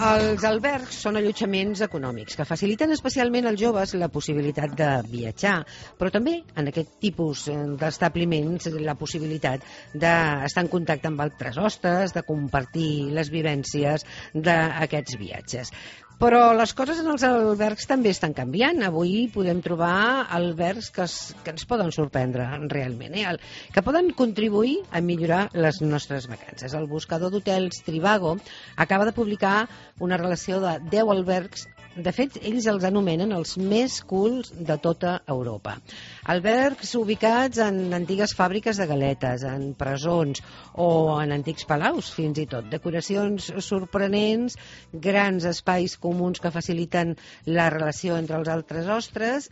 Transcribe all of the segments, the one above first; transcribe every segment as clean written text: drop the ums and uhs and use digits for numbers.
Els albergs són allotjaments econòmics que faciliten especialment als joves la possibilitat de viatjar, però també en aquest tipus d'establiments la possibilitat d'estar en contacte amb altres hostes, de compartir les vivències d'aquests viatges. Però les coses en els albergs també estan canviant. Avui podem trobar albergs que ens poden sorprendre realment, que poden contribuir a millorar les nostres vacances. El buscador d'hotels Trivago acaba de publicar una relació de 10 albergs. De fet, ells els anomenen els més cools de tota Europa. Albergs ubicats en antigues fàbriques de galetes, en presons o en antics palaus, fins i tot. Decoracions sorprenents, grans espais comuns que faciliten la relació entre els altres hostes,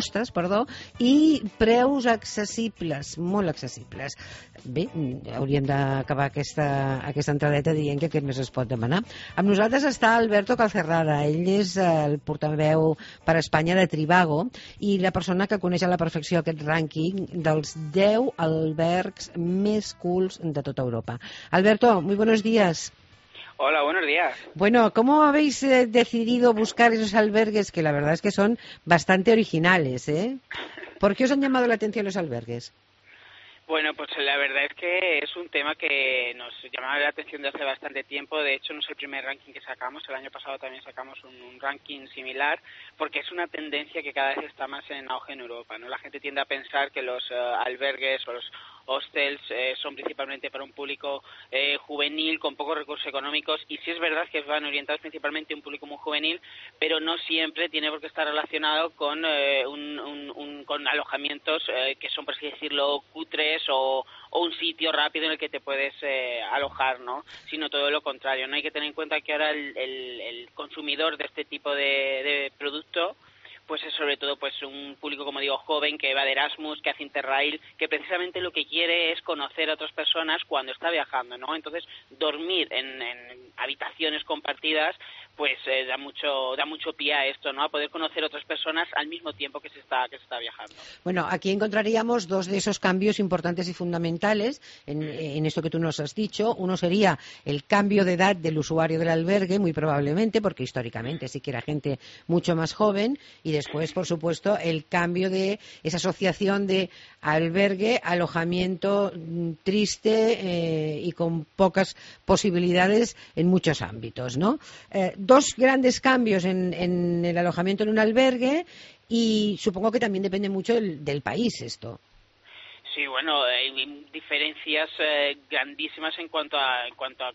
i preus accessibles, molt accessibles. Bé, hauríem d'acabar aquesta entradeta dient que aquest mes es pot demanar. Amb nosaltres està Alberto Calcerrada. Ell és el portaveu per Espanya de Trivago i la persona que coneix a la perfecció aquest rànquing dels 10 albergs més cools de tota Europa. Alberto, muy buenos días. Hola, buenos días. Bueno, ¿cómo habéis decidido buscar esos albergues que la verdad es que son bastante originales, eh? ¿Por qué os han llamado la atención los albergues? Bueno, pues la verdad es que es un tema que nos llamaba la atención desde hace bastante tiempo. De hecho, no es el primer ranking que sacamos. El año pasado también sacamos un ranking similar, porque es una tendencia que cada vez está más en auge en Europa, ¿no? La gente tiende a pensar que los albergues o los hostels son principalmente para un público juvenil con pocos recursos económicos, y sí es verdad que van orientados principalmente a un público muy juvenil, pero no siempre tiene por qué estar relacionado con con alojamientos que son, por así decirlo, cutres o un sitio rápido en el que te puedes alojar, ¿no? Sino todo lo contrario, ¿no? Hay que tener en cuenta que ahora el consumidor de este tipo de producto pues es sobre todo pues un público, como digo, joven, que va de Erasmus, que hace Interrail, que precisamente lo que quiere es conocer a otras personas cuando está viajando, ¿no? Entonces, dormir en habitaciones compartidas pues da mucho pie a esto, ¿no? A poder conocer a otras personas al mismo tiempo que se está viajando. Bueno, aquí encontraríamos dos de esos cambios importantes y fundamentales en esto que tú nos has dicho. Uno sería el cambio de edad del usuario del albergue, muy probablemente, porque históricamente sí que era gente mucho más joven, y después, por supuesto, el cambio de esa asociación de albergue, alojamiento triste y con pocas posibilidades en muchos ámbitos, ¿no? Dos grandes cambios en el alojamiento en un albergue, y supongo que también depende mucho del país esto. Sí, bueno, hay diferencias grandísimas en cuanto a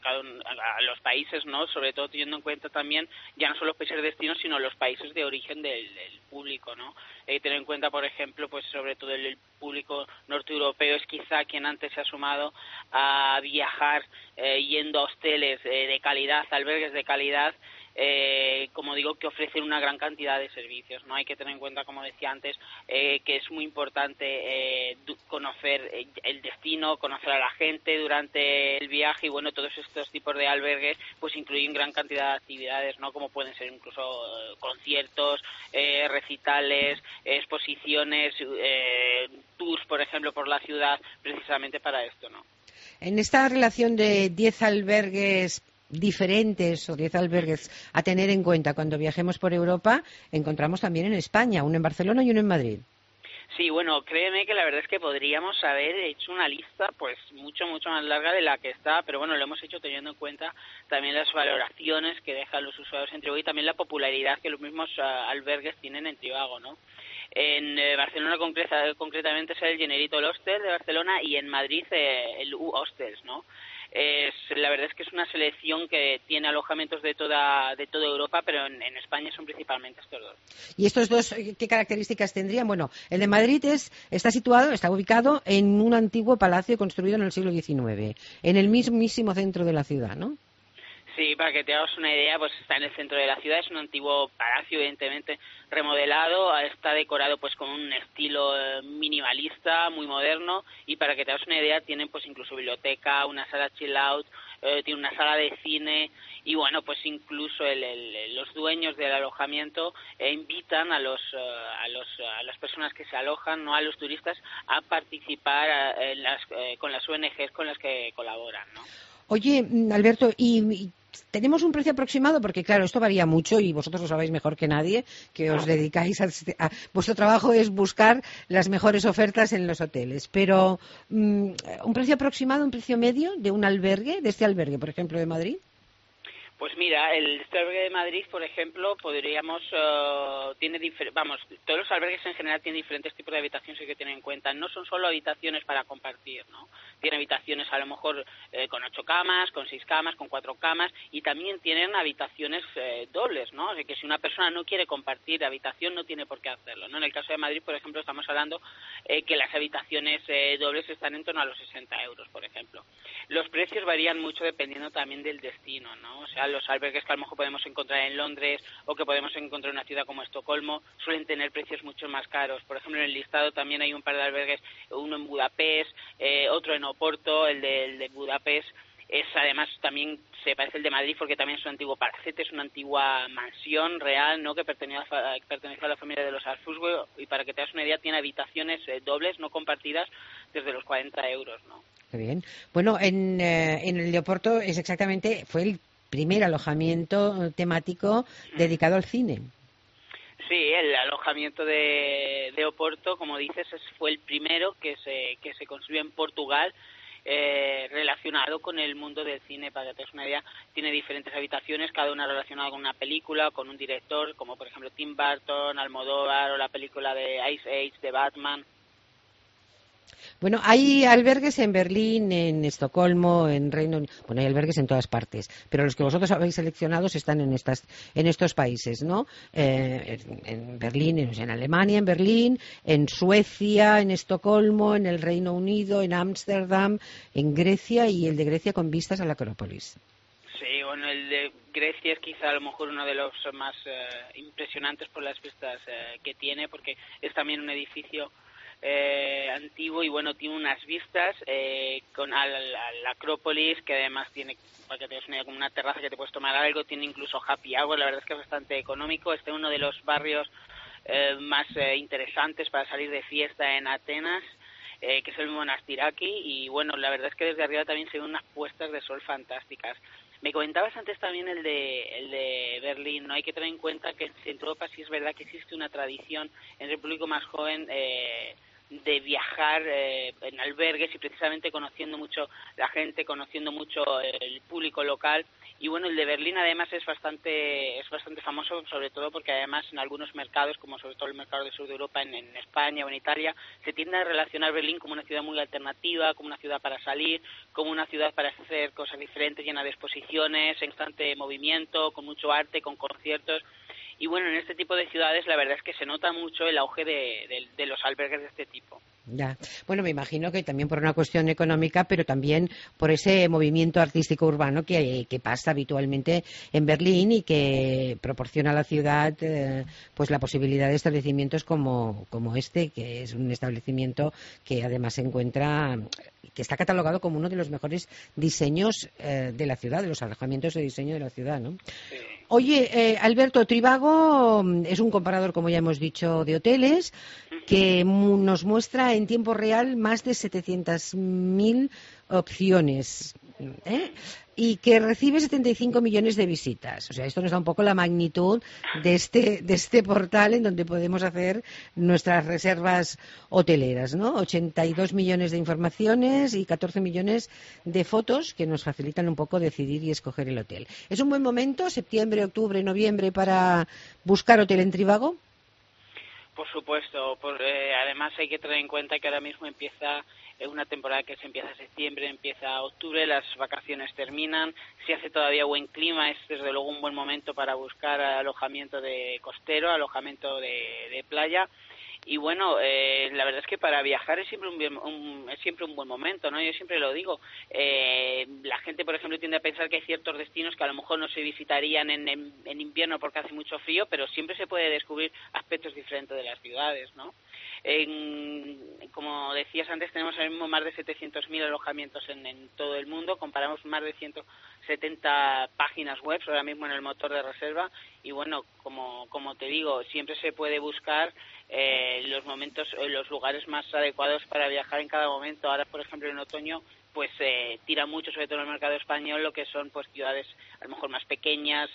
a los países, ¿no? Sobre todo teniendo en cuenta también ya no solo los países de destino, sino los países de origen del público, ¿no? Tener en cuenta, por ejemplo, pues sobre todo el público norteeuropeo es quizá quien antes se ha sumado a viajar yendo a hosteles de calidad, albergues de calidad, como digo, que ofrecen una gran cantidad de servicios, ¿no? Hay que tener en cuenta, como decía antes, que es muy importante conocer el destino, conocer a la gente durante el viaje, y bueno, todos estos tipos de albergues pues incluyen gran cantidad de actividades, ¿no? Como pueden ser incluso conciertos, recitales, exposiciones, tours, por ejemplo, por la ciudad, precisamente para esto, ¿no? En esta relación de 10 albergues diferentes o 10 albergues a tener en cuenta cuando viajemos por Europa, encontramos también en España, uno en Barcelona y uno en Madrid. Sí, bueno, créeme que la verdad es que podríamos haber hecho una lista pues mucho más larga de la que está, pero bueno, lo hemos hecho teniendo en cuenta también las valoraciones que dejan los usuarios en Trivago y también la popularidad que los mismos albergues tienen en Trivago, ¿no? En Barcelona concretamente es el Generito Hostel de Barcelona, y en Madrid el U Hostels, ¿no? La verdad es que es una selección que tiene alojamientos de toda Europa, pero en España son principalmente estos dos. ¿Y estos dos qué características tendrían? Bueno, el de Madrid está ubicado en un antiguo palacio construido en el siglo XIX, en el mismísimo centro de la ciudad, ¿no? Sí, para que te hagas una idea, pues está en el centro de la ciudad, es un antiguo palacio evidentemente remodelado, está decorado pues con un estilo minimalista, muy moderno, y para que te hagas una idea tienen pues incluso biblioteca, una sala chill out, tiene una sala de cine, y bueno, pues incluso los dueños del alojamiento invitan a las personas que se alojan, no a los turistas, a participar con las ONGs con las que colaboran, ¿no? Oye, Alberto, ¿y Tenemos un precio aproximado porque, claro, esto varía mucho y vosotros lo sabéis mejor que nadie, que os dedicáis vuestro trabajo es buscar las mejores ofertas en los hoteles. Pero, ¿un precio aproximado, un precio medio de un albergue, de este albergue, por ejemplo, de Madrid? Pues mira, el albergue de Madrid, por ejemplo, podríamos, todos los albergues en general tienen diferentes tipos de habitaciones que hay que tener en cuenta. No son solo habitaciones para compartir, ¿no? Tienen habitaciones a lo mejor con 8 camas, con 6 camas, con 4 camas y también tienen habitaciones dobles, ¿no? O sea, que si una persona no quiere compartir habitación no tiene por qué hacerlo, ¿no? En el caso de Madrid, por ejemplo, estamos hablando que las habitaciones dobles están en torno a los 60 euros, por ejemplo. Los precios varían mucho dependiendo también del destino, ¿no? O sea, los albergues que a lo mejor podemos encontrar en Londres o que podemos encontrar en una ciudad como Estocolmo suelen tener precios mucho más caros. Por ejemplo, en el listado también hay un par de albergues, uno en Budapest, otro en Oporto, el de Budapest. Es además también se parece al de Madrid porque también es un antiguo palacete, es una antigua mansión real, ¿no? Que pertenece a la familia de los Habsburgo y para que te hagas una idea tiene habitaciones dobles, no compartidas, desde los 40 euros, ¿no? Qué bien. Bueno, en el de Oporto fue el primer alojamiento temático dedicado al cine. Sí, el alojamiento de Oporto, como dices, fue el primero que se construyó en Portugal, relacionado con el mundo del cine. Para que te des una idea, tiene diferentes habitaciones, cada una relacionada con una película, con un director, como por ejemplo Tim Burton, Almodóvar o la película de Ice Age, de Batman. Bueno, hay albergues en Berlín, en Estocolmo, en Reino Unido. Bueno, hay albergues en todas partes, pero los que vosotros habéis seleccionado están en estos países, ¿no? En Berlín, en Alemania, en Berlín, en Suecia, en Estocolmo, en el Reino Unido, en Ámsterdam, en Grecia y el de Grecia con vistas a la Acrópolis. Sí, bueno, el de Grecia es quizá a lo mejor uno de los más impresionantes por las vistas que tiene, porque es también un edificio antiguo y bueno, tiene unas vistas con a la Acrópolis, que además tiene, para que te des una idea, como una terraza que te puedes tomar algo, tiene incluso happy hour. La verdad es que es bastante económico. Este es uno de los barrios más interesantes para salir de fiesta en Atenas, que es el Monastiraki, y bueno, la verdad es que desde arriba también se ven unas puestas de sol fantásticas. Me comentabas antes también el de Berlín, ¿no? Hay que tener en cuenta que en Europa sí es verdad que existe una tradición entre el público más joven de viajar en albergues y precisamente conociendo mucho la gente, conociendo mucho el público local. Y bueno, el de Berlín además es bastante famoso, sobre todo porque además en algunos mercados, como sobre todo el mercado del sur de Europa, en España o en Italia, se tiende a relacionar Berlín como una ciudad muy alternativa, como una ciudad para salir, como una ciudad para hacer cosas diferentes, llena de exposiciones, en constante movimiento, con mucho arte, con conciertos. Y bueno, en este tipo de ciudades la verdad es que se nota mucho el auge de los albergues de este tipo. Ya. Bueno, me imagino que también por una cuestión económica, pero también por ese movimiento artístico urbano que pasa habitualmente en Berlín y que proporciona a la ciudad pues la posibilidad de establecimientos como este, que es un establecimiento que además se encuentra, que está catalogado como uno de los mejores diseños de la ciudad, de los alojamientos de diseño de la ciudad, ¿no? Sí. Oye, Alberto, Trivago es un comparador, como ya hemos dicho, de hoteles que nos muestra en tiempo real más de 700.000 opciones, y que recibe 75 millones de visitas. O sea, esto nos da un poco la magnitud de este portal en donde podemos hacer nuestras reservas hoteleras, ¿no? 82 millones de informaciones y 14 millones de fotos que nos facilitan un poco decidir y escoger el hotel. ¿Es un buen momento, septiembre, octubre, noviembre, para buscar hotel en Trivago? Por supuesto, además hay que tener en cuenta que ahora mismo empieza una temporada que se empieza en septiembre, empieza octubre, las vacaciones terminan, si hace todavía buen clima es desde luego un buen momento para buscar alojamiento de costero, alojamiento de playa. Y bueno, la verdad es que para viajar es siempre un buen momento, ¿no? Yo siempre lo digo. La gente, por ejemplo, tiende a pensar que hay ciertos destinos que a lo mejor no se visitarían en invierno porque hace mucho frío, pero siempre se puede descubrir aspectos diferentes de las ciudades, ¿no? Como decías antes, tenemos ahora mismo más de 700.000 alojamientos en todo el mundo, comparamos más de 70 páginas web ahora mismo en el motor de reserva y bueno, como te digo, siempre se puede buscar los lugares más adecuados para viajar en cada momento. Ahora, por ejemplo, en otoño pues tira mucho, sobre todo en el mercado español, lo que son pues ciudades a lo mejor más pequeñas,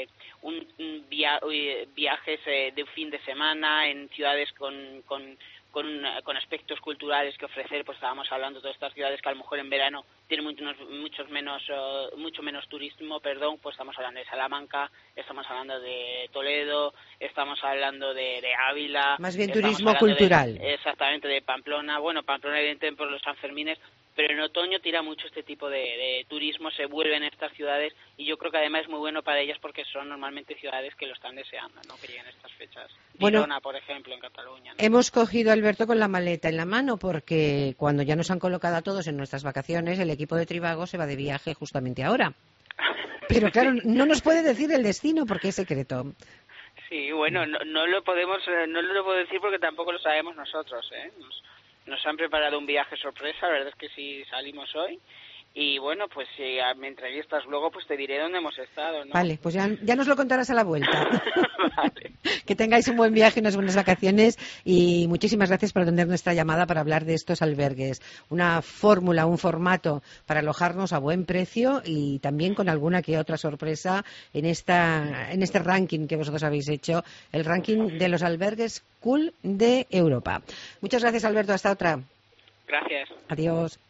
viajes de un fin de semana en ciudades con aspectos culturales que ofrecer. Pues estábamos hablando de todas estas ciudades que a lo mejor en verano tienen mucho menos turismo, pues estamos hablando de Salamanca, estamos hablando de Toledo, estamos hablando de Ávila. Más bien turismo cultural. Exactamente, de Pamplona. Bueno, Pamplona evidentemente por los Sanfermines, pero en otoño tira mucho este tipo de turismo, se vuelven estas ciudades y yo creo que además es muy bueno para ellas porque son normalmente ciudades que lo están deseando, ¿no? Que lleguen estas fechas. Girona, por ejemplo, en Cataluña, ¿no? Hemos cogido a Alberto con la maleta en la mano porque cuando ya nos han colocado a todos en nuestras vacaciones, el equipo de Trivago se va de viaje justamente ahora. Pero claro, no nos puede decir el destino porque es secreto. Sí, bueno, no lo puedo decir porque tampoco lo sabemos nosotros, ¿eh? Nos han preparado un viaje sorpresa, la verdad es que sí salimos hoy. Y bueno, pues si me entrevistas luego, pues te diré dónde hemos estado, ¿no? Vale, pues ya nos lo contarás a la vuelta. Vale. Que tengáis un buen viaje, unas buenas vacaciones y muchísimas gracias por atender nuestra llamada para hablar de estos albergues. Una fórmula, un formato para alojarnos a buen precio y también con alguna que otra sorpresa en este ranking que vosotros habéis hecho, el ranking de los albergues cool de Europa. Muchas gracias, Alberto. Hasta otra. Gracias. Adiós.